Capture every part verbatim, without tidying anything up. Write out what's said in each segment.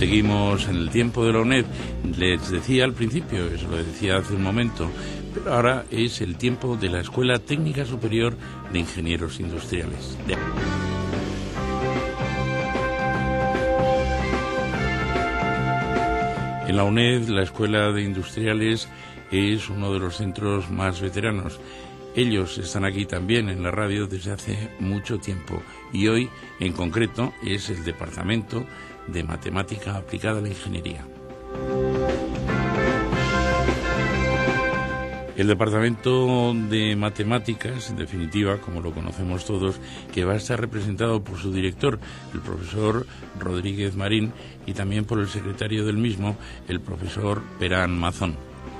Seguimos en el tiempo de la UNED. Les decía al principio, eso lo decía hace un momento, pero ahora es el tiempo de la Escuela Técnica Superior de Ingenieros Industriales. De... En la UNED, la Escuela de Industriales es uno de los centros más veteranos. Ellos están aquí también en la radio desde hace mucho tiempo y hoy, en concreto, es el Departamento de Matemática Aplicada a la Ingeniería. El Departamento de Matemáticas, en definitiva, como lo conocemos todos, que va a estar representado por su director, el profesor Rodríguez Marín, y también por el secretario del mismo, el profesor Perán Mazón.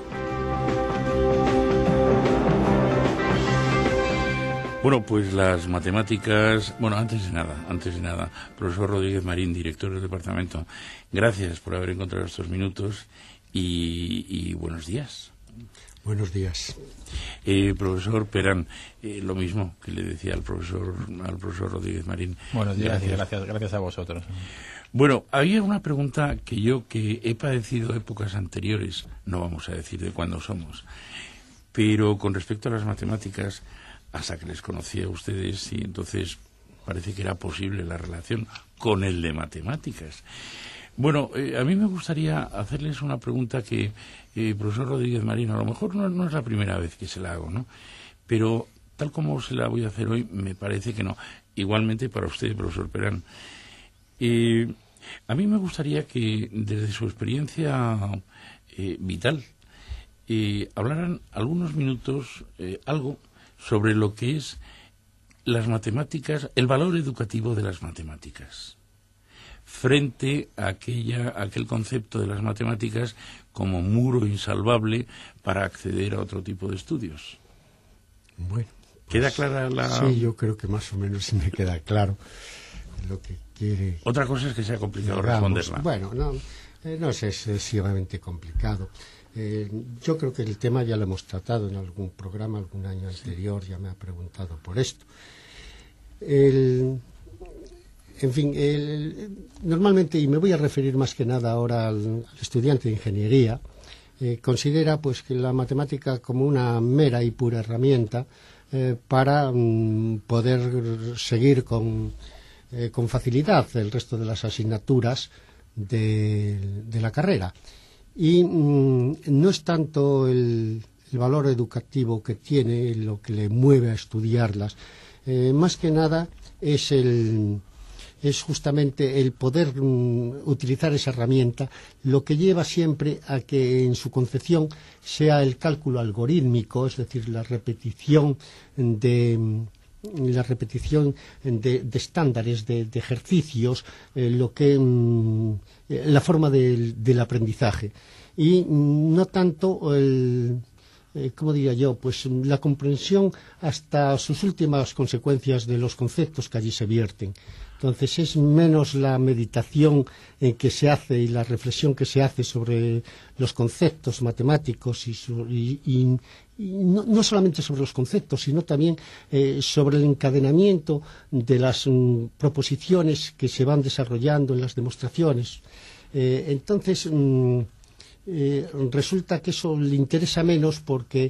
Bueno, pues las matemáticas... Bueno, antes de nada, antes de nada, profesor Rodríguez Marín, director del departamento, gracias por haber encontrado estos minutos y, y buenos días. Buenos días. Eh, profesor Perán, eh, lo mismo que le decía al profesor al profesor Rodríguez Marín. Buenos días, gracias, gracias, gracias a vosotros. Bueno, había una pregunta que yo, que he padecido épocas anteriores, no vamos a decir de cuándo somos, pero con respecto a las matemáticas, hasta que les conocí a ustedes, y entonces parece que era posible la relación con el de matemáticas. Bueno, eh, a mí me gustaría hacerles una pregunta que, eh, profesor Rodríguez Marín, a lo mejor no, no es la primera vez que se la hago, ¿no? Pero tal como se la voy a hacer hoy, me parece que no. Igualmente para usted, profesor Perán. Eh, a mí me gustaría que, desde su experiencia eh, vital, eh, hablaran algunos minutos, eh, algo sobre lo que es las matemáticas, el valor educativo de las matemáticas, frente a aquella, a aquel concepto de las matemáticas como muro insalvable para acceder a otro tipo de estudios. Bueno, pues, ¿queda clara la...? Sí, yo creo que más o menos me queda claro lo que quiere... Otra cosa es que sea complicado digamos, responderla. Bueno, no, eh, no es excesivamente complicado. Eh, yo creo que el tema ya lo hemos tratado en algún programa, algún año anterior, ya me ha preguntado por esto. El, en fin, el, normalmente, y me voy a referir más que nada ahora al, al estudiante de ingeniería, eh, considera pues que la matemática como una mera y pura herramienta eh, para mm, poder seguir con, eh, con facilidad el resto de las asignaturas de, de la carrera. Y mmm, no es tanto el, el valor educativo que tiene lo que le mueve a estudiarlas, eh, más que nada es el es justamente el poder mmm, utilizar esa herramienta, lo que lleva siempre a que en su concepción sea el cálculo algorítmico, es decir, la repetición de la repetición de, de estándares, de, de ejercicios, eh, lo que mmm, la forma de, del aprendizaje y mmm, no tanto el, eh, ¿cómo diría yo? Pues la comprensión hasta sus últimas consecuencias de los conceptos que allí se vierten. Entonces es menos la meditación eh, que se hace y la reflexión que se hace sobre los conceptos matemáticos y, su, y, y, y no, no solamente sobre los conceptos, sino también eh, sobre el encadenamiento de las mm, proposiciones que se van desarrollando en las demostraciones. Eh, entonces mm, eh, resulta que eso le interesa menos porque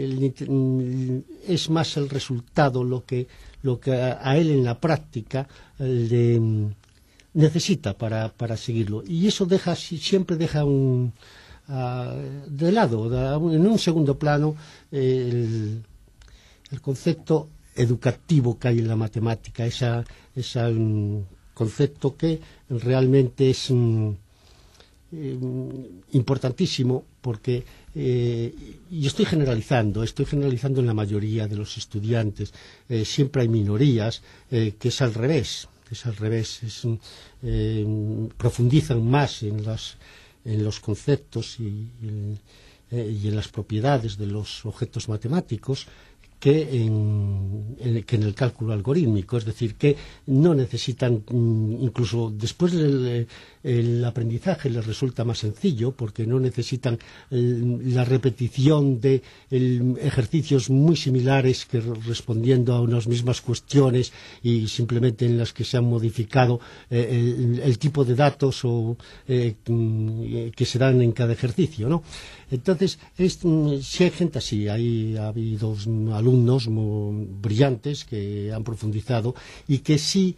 el, es más el resultado lo que lo que a, a él en la práctica le necesita para, para seguirlo. Y eso deja siempre deja un, uh, de lado, de, en un segundo plano, eh, el, el concepto educativo que hay en la matemática, esa, ese um, concepto que realmente es um, eh, importantísimo porque Eh, y estoy generalizando, estoy generalizando en la mayoría de los estudiantes. Eh, siempre hay minorías eh, que es al revés, es al revés, es, eh, profundizan más en, las, en los conceptos y, y, eh, y en las propiedades de los objetos matemáticos que en, en, que en el cálculo algorítmico, es decir, que no necesitan, incluso después del el aprendizaje les resulta más sencillo porque no necesitan el, la repetición de el, ejercicios muy similares que respondiendo a unas mismas cuestiones y simplemente en las que se han modificado eh, el, el tipo de datos o, eh, que se dan en cada ejercicio, ¿no? Entonces, es, si hay gente así, hay, ha habido alumnos muy brillantes que han profundizado y que sí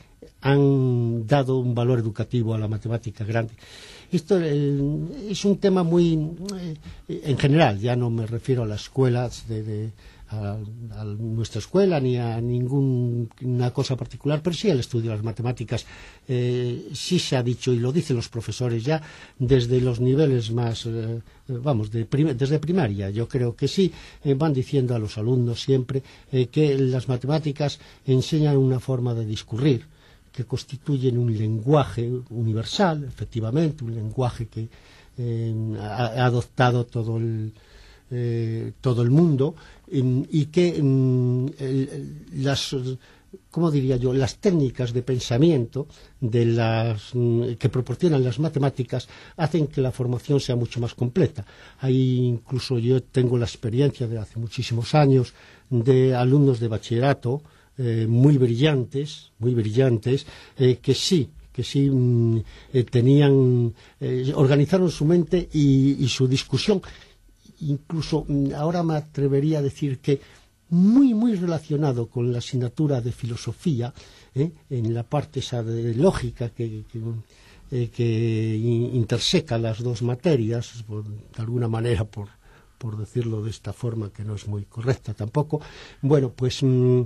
han dado un valor educativo a la matemática grande. Esto eh, es un tema muy, eh, en general, ya no me refiero a las escuelas de, de a, a nuestra escuela ni a ninguna cosa particular, pero sí al estudio de las matemáticas. Eh, sí se ha dicho, y lo dicen los profesores ya, desde los niveles más, eh, vamos, de prim desde primaria, yo creo que sí, eh, van diciendo a los alumnos siempre eh, que las matemáticas enseñan una forma de discurrir, que constituyen un lenguaje universal, efectivamente, un lenguaje que eh, ha, ha adoptado todo el, eh, todo el mundo eh, y que eh, el, las, ¿cómo diría yo?, las técnicas de pensamiento de las, que proporcionan las matemáticas hacen que la formación sea mucho más completa. Hay incluso, yo tengo la experiencia de hace muchísimos años de alumnos de bachillerato Eh, muy brillantes, muy brillantes, eh, que sí, que sí mm, eh, tenían, eh, organizaron su mente y, y su discusión. Incluso mm, ahora me atrevería a decir que muy, muy relacionado con la asignatura de filosofía, eh, en la parte esa de lógica que, que, eh, que interseca las dos materias, por, de alguna manera, por por decirlo de esta forma que no es muy correcta tampoco. Bueno, pues mm,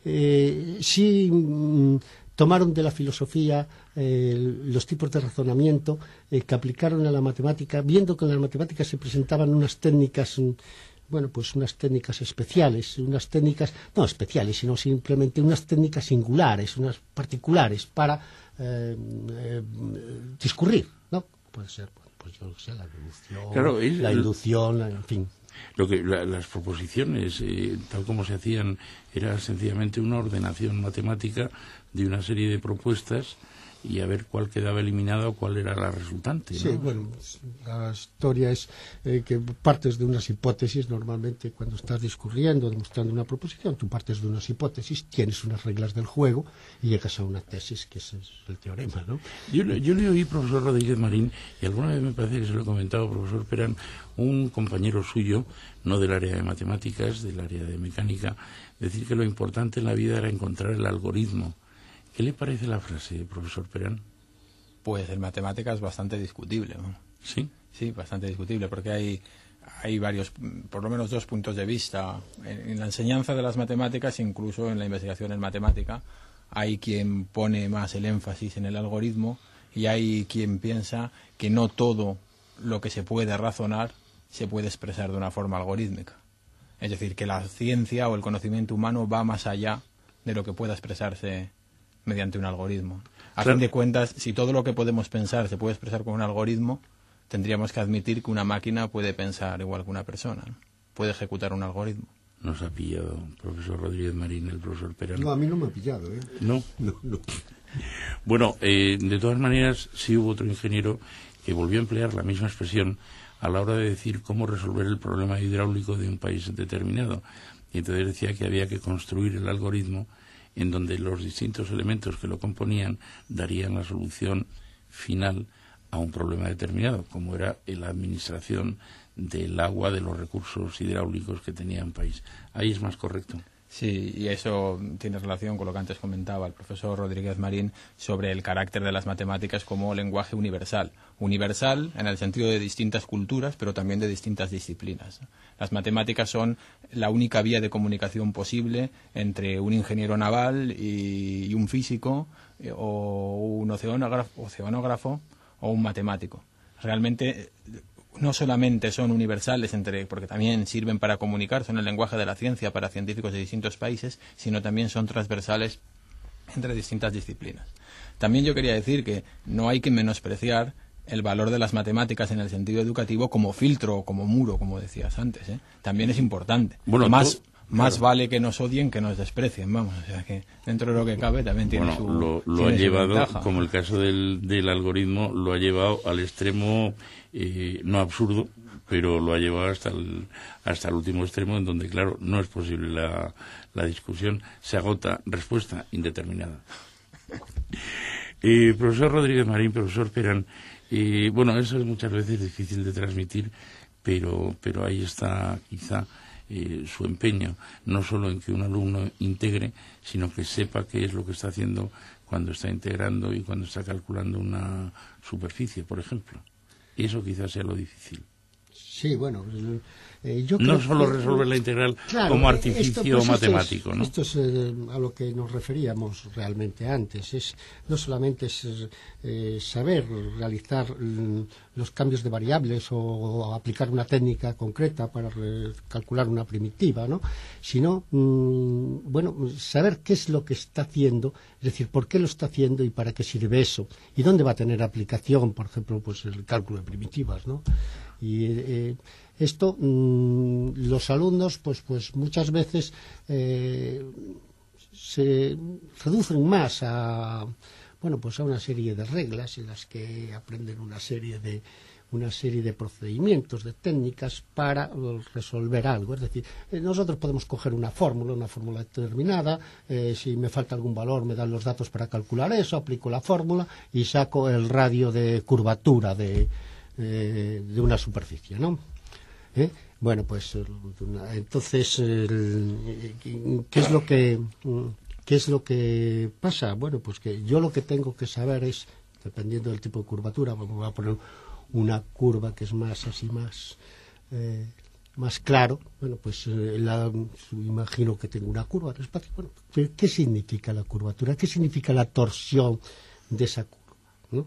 eh, sí mm, tomaron de la filosofía eh, los tipos de razonamiento eh, que aplicaron a la matemática, viendo que en las matemáticas se presentaban unas técnicas, mm, bueno, pues unas técnicas especiales, unas técnicas, no especiales, sino simplemente unas técnicas singulares, unas particulares para eh, eh, discurrir, ¿no? Puede ser, pues yo no sé, la deducción, claro, es, la inducción, la, en fin. Lo que la, las proposiciones, eh, tal como se hacían, era sencillamente una ordenación matemática de una serie de propuestas y a ver cuál quedaba eliminada o cuál era la resultante, ¿no? Sí, bueno, la historia es eh, que partes de unas hipótesis. Normalmente cuando estás discurriendo, demostrando una proposición, tú partes de unas hipótesis, tienes unas reglas del juego y llegas a una tesis, que ese es el teorema, ¿no? Yo, yo le oí, profesor Rodríguez Marín, y alguna vez me parece que se lo he comentado, profesor Perán, un compañero suyo, no del área de matemáticas, del área de mecánica, decir que lo importante en la vida era encontrar el algoritmo. ¿Qué le parece la frase, profesor Perán? Pues en matemáticas es bastante discutible, ¿no? ¿Sí? Sí, bastante discutible, porque hay, hay varios, por lo menos dos puntos de vista. En, en la enseñanza de las matemáticas, incluso en la investigación en matemática, hay quien pone más el énfasis en el algoritmo y hay quien piensa que no todo lo que se puede razonar se puede expresar de una forma algorítmica. Es decir, que la ciencia o el conocimiento humano va más allá de lo que pueda expresarse mediante un algoritmo. A claro. fin de cuentas, si todo lo que podemos pensar se puede expresar con un algoritmo, tendríamos que admitir que una máquina puede pensar igual que una persona, ¿no? Puede ejecutar un algoritmo. Nos ha pillado, profesor Rodríguez Marín, el profesor Perán. No, a mí no me ha pillado, ¿eh? ¿No? No, no. Bueno, eh, de todas maneras, sí hubo otro ingeniero que volvió a emplear la misma expresión a la hora de decir cómo resolver el problema hidráulico de un país determinado. Y entonces decía que había que construir el algoritmo en donde los distintos elementos que lo componían darían la solución final a un problema determinado, como era la administración del agua, de los recursos hidráulicos que tenía un país. Ahí es más correcto. Sí, y eso tiene relación con lo que antes comentaba el profesor Rodríguez Marín sobre el carácter de las matemáticas como lenguaje universal. Universal en el sentido de distintas culturas, pero también de distintas disciplinas. Las matemáticas son la única vía de comunicación posible entre un ingeniero naval y, y un físico, eh, o un oceanógrafo, oceanógrafo o un matemático. Realmente no solamente son universales, entre, porque también sirven para comunicar, son el lenguaje de la ciencia para científicos de distintos países, sino también son transversales entre distintas disciplinas. También yo quería decir que no hay que menospreciar el valor de las matemáticas en el sentido educativo como filtro o como muro, como decías antes, ¿eh? También es importante. Bueno, más, más claro. vale que nos odien que nos desprecien, vamos, o sea que dentro de lo que cabe también tiene bueno, su lo, lo tiene ha su llevado, ventaja. como el caso del, del algoritmo, lo ha llevado al extremo, eh, no absurdo, pero lo ha llevado hasta el, hasta el último extremo, en donde, claro, no es posible la, la discusión, se agota, respuesta indeterminada. Eh, profesor Rodríguez Marín, profesor Perán, eh, bueno, eso es muchas veces difícil de transmitir, pero, pero ahí está quizá eh, su empeño, no solo en que un alumno integre, sino que sepa qué es lo que está haciendo cuando está integrando y cuando está calculando una superficie, por ejemplo. Eso quizás sea lo difícil. Sí, bueno, eh, yo creo no solo que, resolver la integral claro, como artificio esto, pues matemático, esto es, ¿no? Esto es eh, a lo que nos referíamos realmente antes. Es no solamente es eh, saber realizar mm, los cambios de variables o, o aplicar una técnica concreta para re, calcular una primitiva, ¿no? Sino, mm, bueno, saber qué es lo que está haciendo, es decir, por qué lo está haciendo y para qué sirve eso y dónde va a tener aplicación, por ejemplo, pues el cálculo de primitivas, ¿no? Y eh, esto mmm, los alumnos pues pues muchas veces eh, se reducen más a bueno pues a una serie de reglas en las que aprenden una serie de una serie de procedimientos, de técnicas para resolver algo. Es decir, eh, nosotros podemos coger una fórmula, una fórmula determinada, eh, si me falta algún valor me dan los datos para calcular eso, aplico la fórmula y saco el radio de curvatura de Eh, de una superficie, ¿no? ¿Eh? Bueno, pues entonces el, ¿qué es lo que qué es lo que pasa? Bueno, pues que yo lo que tengo que saber es, dependiendo del tipo de curvatura, me voy a poner una curva que es más así más eh, más claro. Bueno, pues eh, la, imagino que tengo una curva de espacio. Bueno, ¿qué, ¿qué significa la curvatura? ¿Qué significa la torsión de esa curva? ¿No?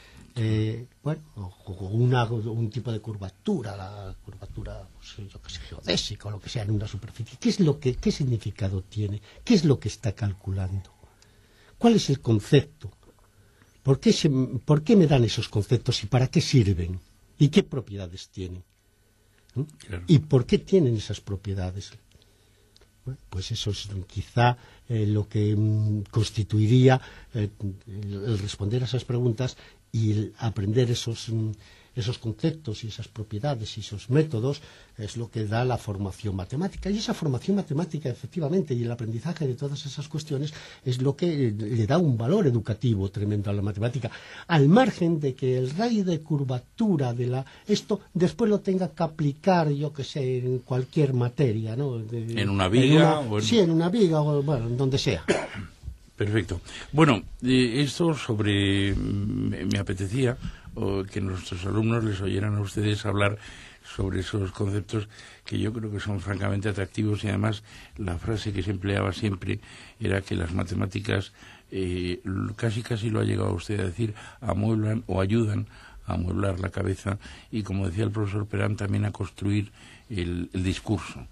Eh, bueno, o una, un tipo de curvatura, la curvatura, pues, yo que sé, geodésica o lo que sea en una superficie. ¿Qué es lo que, qué significado tiene? ¿Qué es lo que está calculando? ¿Cuál es el concepto? ¿Por qué, se, por qué me dan esos conceptos y para qué sirven? ¿Y qué propiedades tienen? ¿Mm? Claro. ¿Y por qué tienen esas propiedades? Bueno, pues eso es quizá eh, lo que mm, constituiría eh, el, el responder a esas preguntas y el aprender esos, esos conceptos y esas propiedades y esos métodos es lo que da la formación matemática. Y esa formación matemática, efectivamente, y el aprendizaje de todas esas cuestiones es lo que le da un valor educativo tremendo a la matemática, al margen de que el radio de curvatura de la esto después lo tenga que aplicar, yo que sé, en cualquier materia, ¿no? De, en una viga. En una, o en... Sí, en una viga o, bueno, en donde sea. Perfecto. Bueno, eh, esto sobre... Me, me apetecía o que nuestros alumnos les oyeran a ustedes hablar sobre esos conceptos que yo creo que son francamente atractivos y además la frase que se empleaba siempre era que las matemáticas, eh, casi casi lo ha llegado usted a decir, amueblan o ayudan a amueblar la cabeza y, como decía el profesor Perán, también a construir el, el discurso.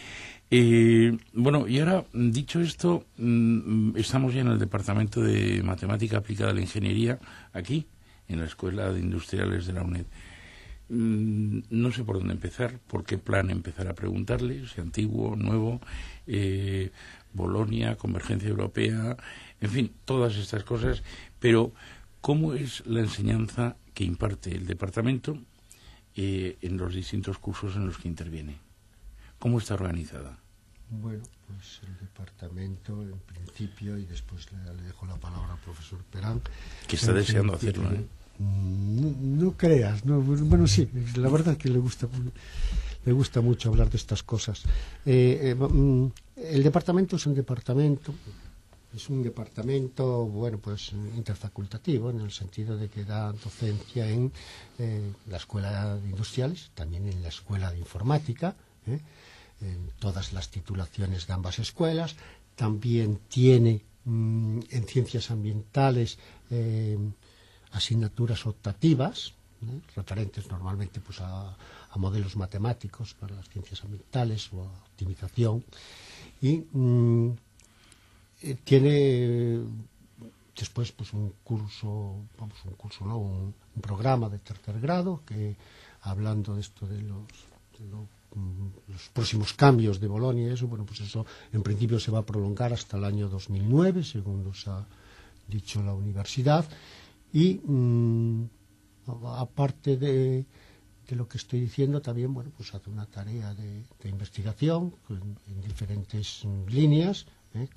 Eh, bueno, y ahora, dicho esto, mmm, estamos ya en el Departamento de Matemática Aplicada a la Ingeniería, aquí, en la Escuela de Industriales de la UNED. Mm, no sé por dónde empezar, por qué plan empezar a preguntarle, si antiguo, nuevo, eh, Bolonia, Convergencia Europea, en fin, todas estas cosas, pero ¿cómo es la enseñanza que imparte el Departamento eh, en los distintos cursos en los que interviene? ¿Cómo está organizada? Bueno, pues el departamento, en principio, y después le, le dejo la palabra al profesor Perán. Que está deseando hacerlo, ¿eh? No, no creas, no, bueno, sí, la verdad que le gusta, le gusta mucho hablar de estas cosas. Eh, eh, el departamento es un departamento, es un departamento, bueno, pues interfacultativo, en el sentido de que da docencia en eh, la Escuela de Industriales, también en la Escuela de Informática, ¿eh? En todas las titulaciones de ambas escuelas. También tiene mmm, en ciencias ambientales eh, asignaturas optativas, ¿eh? referentes normalmente pues a, a modelos matemáticos para las ciencias ambientales o a optimización, y mmm, eh, tiene después pues un curso, vamos, un curso, no, un, un programa de tercer grado que, hablando de esto de los de lo los próximos cambios de Bolonia y eso, bueno, pues eso en principio se va a prolongar hasta el año dos mil nueve, según nos ha dicho la universidad. Y mmm, aparte de, de lo que estoy diciendo, también, bueno, pues hace una tarea de, de investigación en, en diferentes líneas, ¿eh?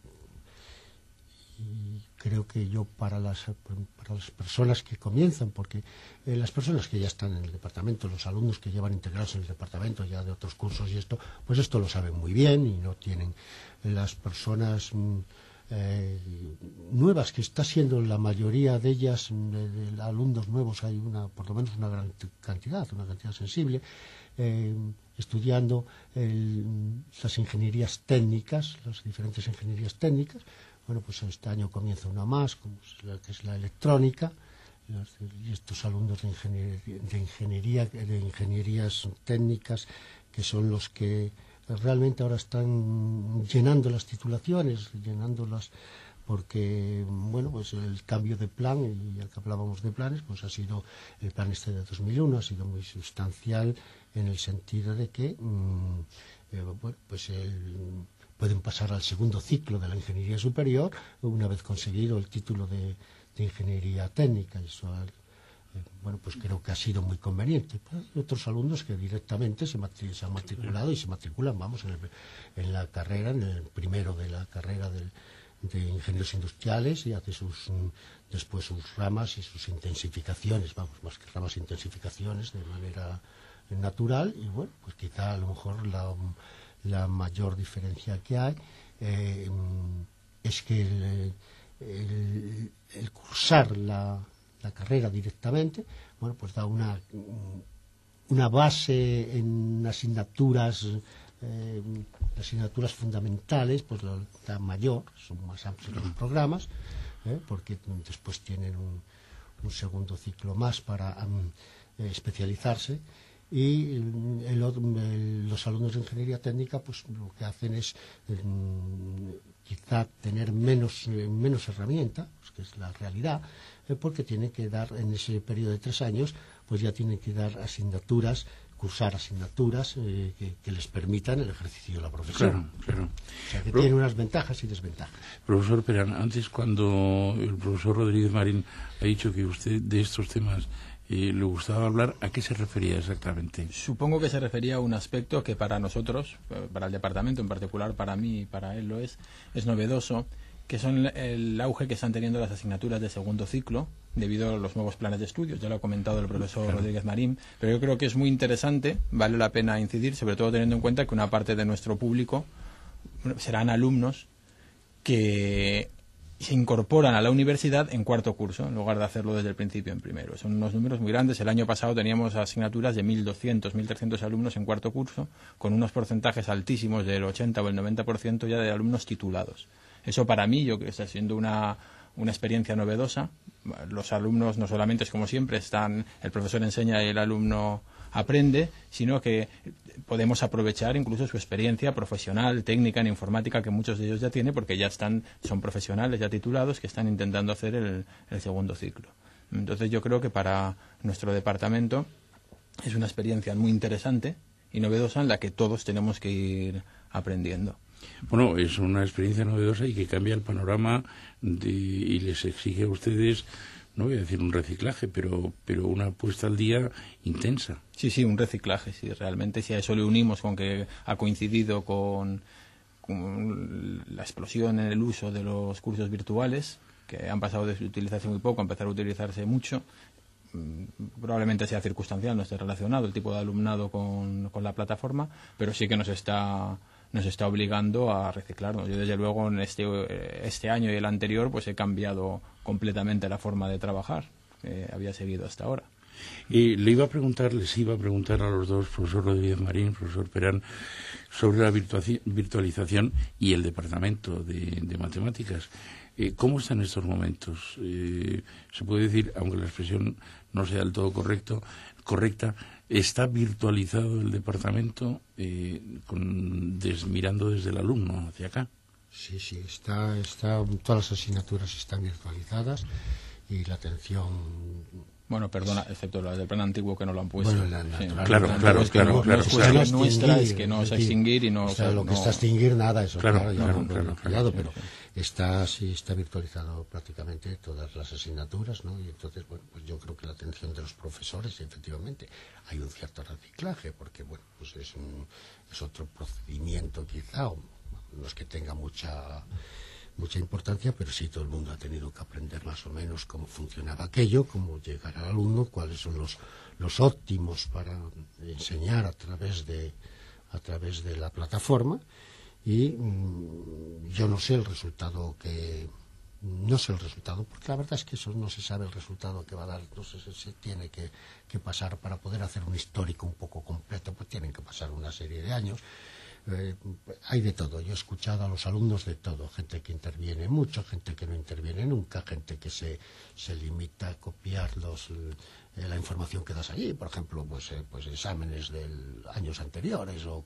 Y creo que yo para las, para las personas que comienzan, porque eh, las personas que ya están en el departamento, los alumnos que llevan integrados en el departamento ya de otros cursos y esto, pues esto lo saben muy bien y no tienen las personas eh, nuevas, que está siendo la mayoría de ellas, de, de alumnos nuevos, hay una, por lo menos una gran cantidad, una cantidad sensible, eh, estudiando el, las ingenierías técnicas, las diferentes ingenierías técnicas. Bueno, pues este año comienza una más, como es la, que es la electrónica, y estos alumnos de ingeniería, de ingeniería, de ingenierías técnicas, que son los que realmente ahora están llenando las titulaciones, llenándolas, porque, bueno, pues el cambio de plan, y ya que hablábamos de planes, pues ha sido, el plan este de dos mil uno ha sido muy sustancial en el sentido de que, mmm, eh, bueno, pues el... pueden pasar al segundo ciclo de la ingeniería superior una vez conseguido el título de, de ingeniería técnica. Eso, eh, bueno, pues creo que ha sido muy conveniente. Pues hay otros alumnos que directamente se, matri se han matriculado y se matriculan, vamos, en, el, en la carrera, en el primero de la carrera del, de ingenieros industriales, y hace sus después sus ramas y sus intensificaciones, vamos, más que ramas, intensificaciones de manera natural. Y bueno, pues quizá a lo mejor la la mayor diferencia que hay eh, es que el, el, el cursar la, la carrera directamente, bueno, pues da una, una base en asignaturas, eh, asignaturas fundamentales, pues la, la mayor, son más amplios los programas, eh, porque después tienen un, un segundo ciclo más para um, eh, especializarse. Y el, el, los alumnos de ingeniería técnica, pues lo que hacen es eh, quizá tener menos, eh, menos herramientas, pues, que es la realidad, eh, porque tienen que dar en ese periodo de tres años, pues ya tienen que dar asignaturas, cursar asignaturas eh, que, que les permitan el ejercicio de la profesión. Claro, claro. O sea, que Pro tienen unas ventajas y desventajas. Profesor Perán, antes cuando el profesor Rodríguez Marín ha dicho que usted de estos temas y le gustaba hablar, ¿a qué se refería exactamente? Supongo que se refería a un aspecto que para nosotros, para el departamento en particular, para mí y para él lo es, es novedoso, que son el auge que están teniendo las asignaturas de segundo ciclo debido a los nuevos planes de estudios. Ya lo ha comentado el profesor claro. Rodríguez Marín, pero yo creo que es muy interesante, vale la pena incidir, sobre todo teniendo en cuenta que una parte de nuestro público serán alumnos que se incorporan a la universidad en cuarto curso, en lugar de hacerlo desde el principio en primero. Son unos números muy grandes. El año pasado teníamos asignaturas de mil doscientos, mil trescientos alumnos en cuarto curso, con unos porcentajes altísimos del ochenta o el noventa por ciento ya de alumnos titulados. Eso para mí, yo creo que está siendo una, una experiencia novedosa. Los alumnos no solamente es como siempre, están el profesor enseña y el alumno aprende, sino que podemos aprovechar incluso su experiencia profesional, técnica en informática, que muchos de ellos ya tienen, porque ya están, son profesionales ya titulados que están intentando hacer el, el segundo ciclo. Entonces yo creo que para nuestro departamento es una experiencia muy interesante y novedosa en la que todos tenemos que ir aprendiendo. Bueno, es una experiencia novedosa y que cambia el panorama de, y les exige a ustedes, no voy a decir un reciclaje, pero pero una puesta al día intensa. Sí, sí, un reciclaje, sí, realmente. Si a eso le unimos con que ha coincidido con, con la explosión en el uso de los cursos virtuales, que han pasado de utilizarse muy poco a empezar a utilizarse mucho, probablemente sea circunstancial, no esté relacionado el tipo de alumnado con, con la plataforma, pero sí que nos está nos está obligando a reciclarnos. Yo desde luego en este este año y el anterior pues he cambiado completamente la forma de trabajar que había seguido hasta ahora. Y le iba a preguntar, les iba a preguntar a los dos, profesor Rodríguez Marín, profesor Perán, sobre la virtualización y el departamento de, de matemáticas. Eh, ¿Cómo está en estos momentos? Eh, se puede decir, aunque la expresión no sea del todo correcto, correcta, ¿está virtualizado el departamento eh, con, des, mirando desde el alumno hacia acá? Sí, sí, está, está, todas las asignaturas están virtualizadas y la atención. Bueno, perdona, excepto la del plan antiguo que no lo han puesto. Bueno, la, sí. Claro, claro, es que claro, no, claro. no es claro. cuestión nuestra, es que no es a extinguir y no... O sea, o sea, lo que no... está a extinguir, nada, eso Claro, claro, ya claro, lo- lo claro, hemos claro, pillado, sí, pero sí. está sí está virtualizado prácticamente todas las asignaturas, ¿no? Y entonces, bueno, pues yo creo que la atención de los profesores, efectivamente, hay un cierto reciclaje, porque, bueno, pues es, un, es otro procedimiento quizá, o no es que tenga mucha... mucha importancia, pero sí todo el mundo ha tenido que aprender más o menos cómo funcionaba aquello, cómo llegar al alumno, cuáles son los, los óptimos para enseñar a través de a través de la plataforma, y mmm, yo no sé el resultado que no sé el resultado, porque la verdad es que eso no se sabe el resultado que va a dar, entonces se tiene que, que pasar para poder hacer un histórico un poco completo, pues tienen que pasar una serie de años. Eh, hay de todo, yo he escuchado a los alumnos de todo, gente que interviene mucho, gente que no interviene nunca, gente que se, se limita a copiar los, eh, la información que das allí, por ejemplo, pues, eh, pues exámenes de años anteriores o,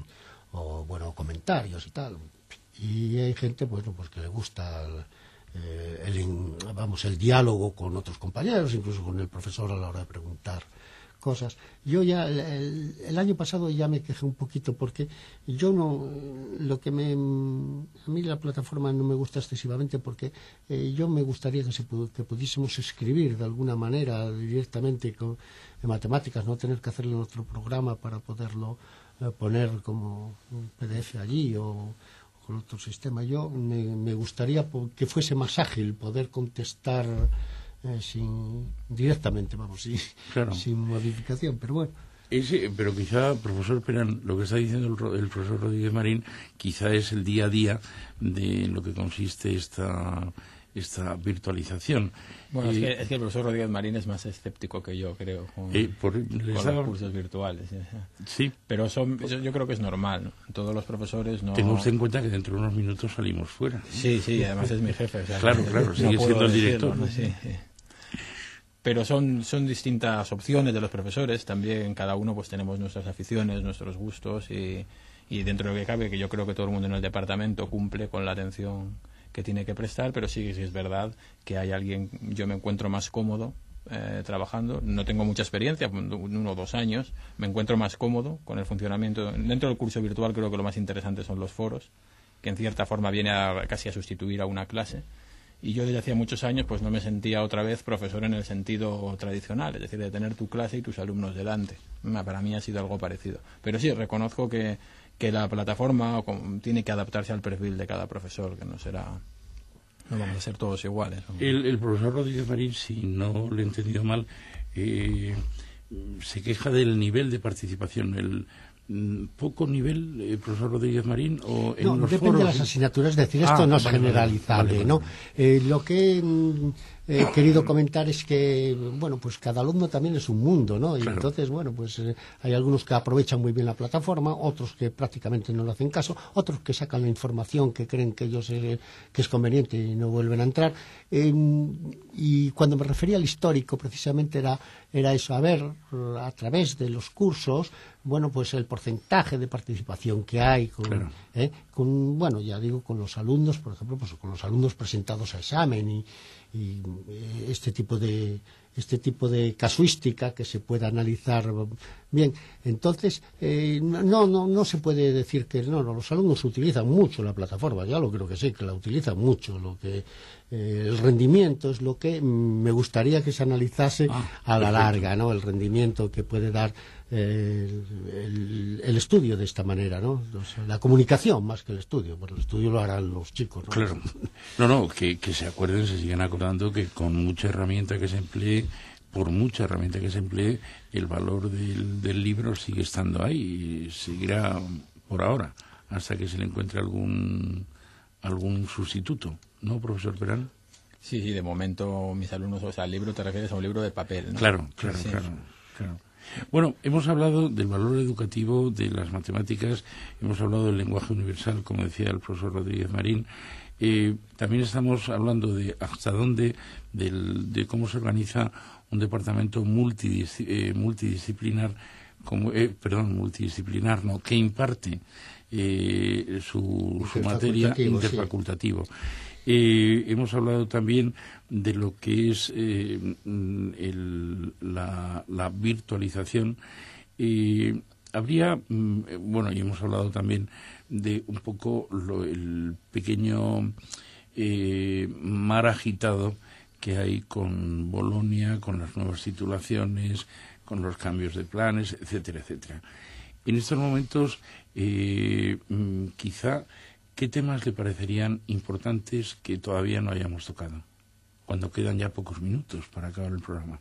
o bueno, comentarios y tal, y hay gente, bueno, pues que le gusta el, eh, el, vamos, el diálogo con otros compañeros, incluso con el profesor a la hora de preguntar cosas. Yo ya el, el, el año pasado ya me quejé un poquito porque yo no, lo que me, a mí la plataforma no me gusta excesivamente porque eh, yo me gustaría que, se, que pudiésemos escribir de alguna manera directamente con, en matemáticas, no tener que hacerlo en otro programa para poderlo eh, poner como un P D F allí o con otro sistema. Yo me, me gustaría que fuese más ágil poder contestar Eh, sin directamente, vamos, sin, claro. sin modificación, pero bueno. Ese, pero quizá, profesor Perán, lo que está diciendo el, el profesor Rodríguez Marín, quizá es el día a día de lo que consiste esta esta virtualización. Bueno, eh, es, que, es que el profesor Rodríguez Marín es más escéptico que yo, creo, con, eh, por, con estaba... los cursos virtuales. Sí. Pero son, yo, yo creo que es normal, ¿no? Todos los profesores no... Tenga usted en cuenta que dentro de unos minutos salimos fuera. Sí, sí, además es mi jefe. O sea, claro, que, claro, no sigue siendo el director. Decirlo, ¿no? Sí, sí. Pero son, son distintas opciones de los profesores, también cada uno pues tenemos nuestras aficiones, nuestros gustos y, y dentro de lo que cabe, que yo creo que todo el mundo en el departamento cumple con la atención que tiene que prestar, pero sí, sí es verdad que hay alguien, yo me encuentro más cómodo eh, trabajando, no tengo mucha experiencia, uno o dos años, me encuentro más cómodo con el funcionamiento. Dentro del curso virtual creo que lo más interesante son los foros, que en cierta forma viene a, casi a sustituir a una clase. Y yo desde hacía muchos años pues no me sentía otra vez profesor en el sentido tradicional, es decir, de tener tu clase y tus alumnos delante. Para mí ha sido algo parecido. Pero sí, reconozco que, que la plataforma tiene que adaptarse al perfil de cada profesor, que no será... No vamos a ser todos iguales, ¿no? El, el profesor Rodríguez Marín, si no le he entendido mal, eh, se queja del nivel de participación, el poco nivel, eh, profesor Rodríguez Marín, o en no, los depende foros... de las asignaturas, es decir, ah, esto no es vale, generalizable, vale, vale, ¿no? vale. Eh, lo que mm, he querido comentar es que, bueno, pues cada alumno también es un mundo, ¿no? Y claro. entonces, bueno, pues eh, hay algunos que aprovechan muy bien la plataforma, otros que prácticamente no le hacen caso, otros que sacan la información que creen que ellos eh, que es conveniente y no vuelven a entrar. Eh, y cuando me refería al histórico, precisamente era, era eso, a ver, a través de los cursos, bueno, pues el porcentaje de participación que hay con, claro. eh, con, bueno, ya digo, con los alumnos, por ejemplo, pues con los alumnos presentados a examen y, y eh, este tipo de este tipo de casuística que se pueda analizar bien. Entonces, eh, no, no, no se puede decir que no, no, los alumnos utilizan mucho la plataforma, ya lo creo que sí, que la utilizan mucho, lo que eh, el rendimiento es lo que me gustaría que se analizase ah, a la perfecto. larga, ¿no? El rendimiento que puede dar eh, el, el, el estudio de esta manera, ¿no? O sea, la comunicación más que el estudio, porque el estudio lo harán los chicos, ¿no? Claro. No, no, que, que se acuerden, se sigan acordando que con mucha herramienta que se emplee, por mucha herramienta que se emplee, el valor del, del libro sigue estando ahí y seguirá por ahora, hasta que se le encuentre algún algún sustituto, ¿no, profesor Perán? Sí, sí, de momento mis alumnos, o sea, el libro te refieres a un libro de papel, ¿no? Claro, claro, sí. claro, claro. Bueno, hemos hablado del valor educativo de las matemáticas, hemos hablado del lenguaje universal, como decía el profesor Rodríguez Marín. Eh, también estamos hablando de hasta dónde, del, de cómo se organiza un departamento multidis, eh, multidisciplinar, como, eh, perdón, multidisciplinar, no, que imparte eh, su, su materia interfacultativo. Sí. Eh, hemos hablado también de lo que es eh, el, la, la virtualización. Eh, habría, bueno, y hemos hablado también de un poco lo, el pequeño eh, mar agitado que hay con Bolonia, con las nuevas titulaciones, con los cambios de planes, etcétera, etcétera. En estos momentos, eh, quizá, ¿qué temas le parecerían importantes que todavía no hayamos tocado? Cuando quedan ya pocos minutos para acabar el programa.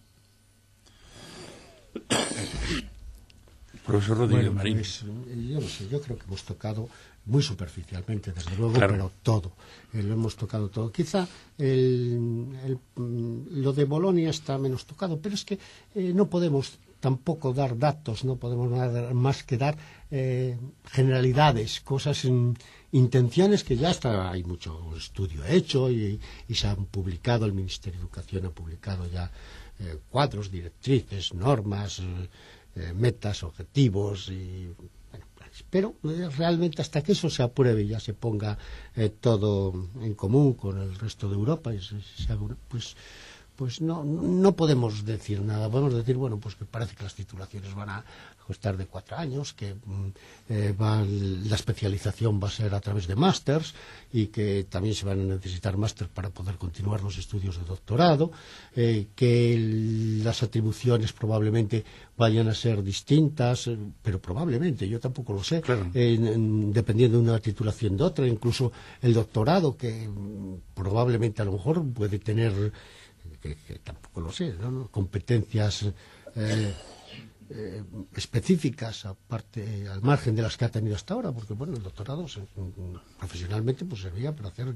Profesor Rodríguez bueno, Marín. Pues, yo no sé, yo creo que hemos tocado muy superficialmente, desde luego, claro. pero todo. Eh, lo hemos tocado todo. Quizá el, el, lo de Bolonia está menos tocado, pero es que eh, no podemos tampoco dar datos, no podemos dar más que dar eh, generalidades, cosas, in, intenciones que ya está, hay mucho estudio hecho y, y se han publicado, el Ministerio de Educación ha publicado ya eh, cuadros, directrices, normas, eh, eh, metas, objetivos y bueno, planes. Pero eh, realmente hasta que eso se apruebe y ya se ponga eh, todo en común con el resto de Europa, y se, se haga una, pues pues no, no podemos decir nada. Podemos decir, bueno, pues que parece que las titulaciones van a costar de cuatro años, que eh, va, la especialización va a ser a través de másters y que también se van a necesitar másters para poder continuar los estudios de doctorado, eh, que el, las atribuciones probablemente vayan a ser distintas, eh, pero probablemente, yo tampoco lo sé, claro. eh, en, dependiendo de una titulación de otra, incluso el doctorado, que probablemente a lo mejor puede tener... Que, que tampoco lo sé, ¿no? Competencias eh, eh, específicas aparte, al margen de las que ha tenido hasta ahora, porque bueno, el doctorado se, profesionalmente pues servía para hacer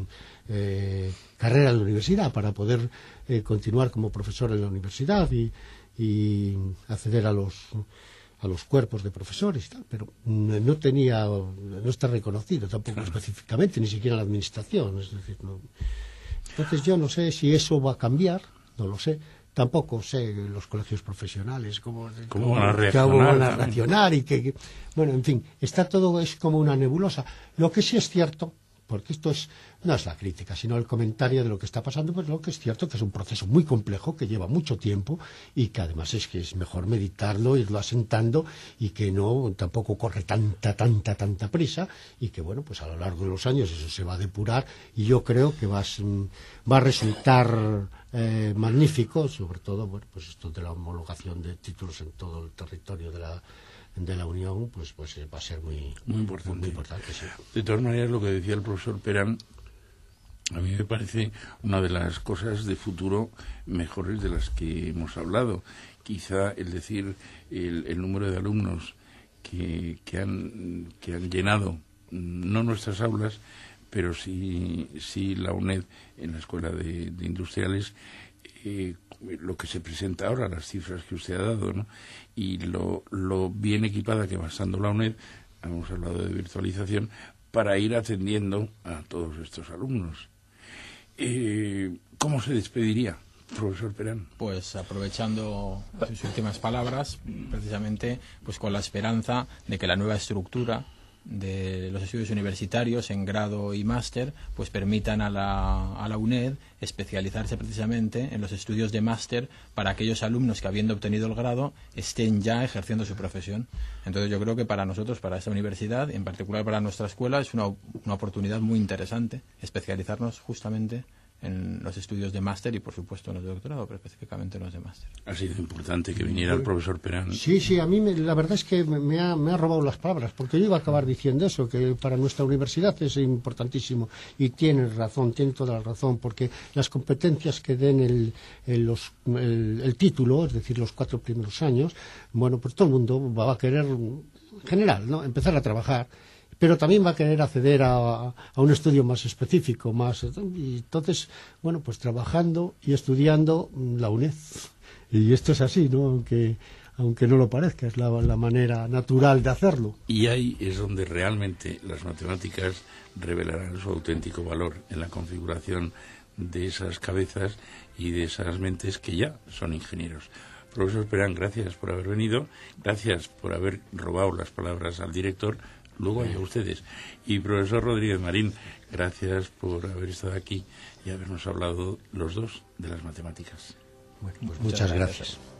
eh, carrera en la universidad, para poder eh, continuar como profesor en la universidad y, y acceder a los a los cuerpos de profesores y tal, pero no tenía, no está reconocido tampoco específicamente, ni siquiera en la administración, es decir, no. Entonces yo no sé si eso va a cambiar, no lo sé. Tampoco sé los colegios profesionales cómo, ¿Cómo van a reaccionar, cómo van a también? reaccionar y que, que, bueno, en fin, está todo es como una nebulosa. Lo que sí es cierto, porque esto es no es la crítica, sino el comentario de lo que está pasando, pues lo que es cierto que es un proceso muy complejo, que lleva mucho tiempo y que además es que es mejor meditarlo, irlo asentando y que no tampoco corre tanta, tanta, tanta prisa y que bueno, pues a lo largo de los años eso se va a depurar y yo creo que va a, va a resultar eh, magnífico, sobre todo, bueno, pues esto de la homologación de títulos en todo el territorio de la de la Unión, pues pues va a ser muy, muy importante. Muy, muy importante sí. De todas maneras, lo que decía el profesor Perán, a mí me parece una de las cosas de futuro mejores de las que hemos hablado. Quizá el decir el, el número de alumnos que, que, han, que han llenado, no nuestras aulas, pero sí, sí la UNED en la Escuela de, de Industriales, eh, lo que se presenta ahora, las cifras que usted ha dado, ¿no? Y lo, lo bien equipada que va estando la UNED, hemos hablado de virtualización, para ir atendiendo a todos estos alumnos. Eh, ¿Cómo se despediría, profesor Perán? Pues aprovechando sus últimas palabras, precisamente pues con la esperanza de que la nueva estructura de los estudios universitarios en grado y máster pues permitan a la, a la UNED especializarse precisamente en los estudios de máster para aquellos alumnos que, habiendo obtenido el grado, estén ya ejerciendo su profesión. Entonces yo creo que para nosotros, para esta universidad, en particular para nuestra escuela, es una, una oportunidad muy interesante especializarnos justamente en los estudios de máster y, por supuesto, en los de doctorado, pero específicamente en los de máster. Ha sido importante que viniera el profesor Perán. Sí, sí, a mí me, la verdad es que me, me, ha, me ha robado las palabras, porque yo iba a acabar diciendo eso, que para nuestra universidad es importantísimo, y tiene razón, tiene toda la razón, porque las competencias que den el, el, los, el, el título, es decir, los cuatro primeros años, bueno, pues todo el mundo va a querer, en general, ¿no?, empezar a trabajar, pero también va a querer acceder a, a un estudio más específico, más, y entonces, bueno, pues trabajando y estudiando la UNED. Y esto es así, ¿no?, aunque, aunque no lo parezca, es la, la manera natural de hacerlo. Y ahí es donde realmente las matemáticas revelarán su auténtico valor, en la configuración de esas cabezas y de esas mentes que ya son ingenieros. Profesor Perán, gracias por haber venido, gracias por haber robado las palabras al director. luego allá ustedes. Y profesor Rodríguez Marín, gracias por haber estado aquí y habernos hablado los dos de las matemáticas. Bueno, pues muchas, muchas gracias. gracias.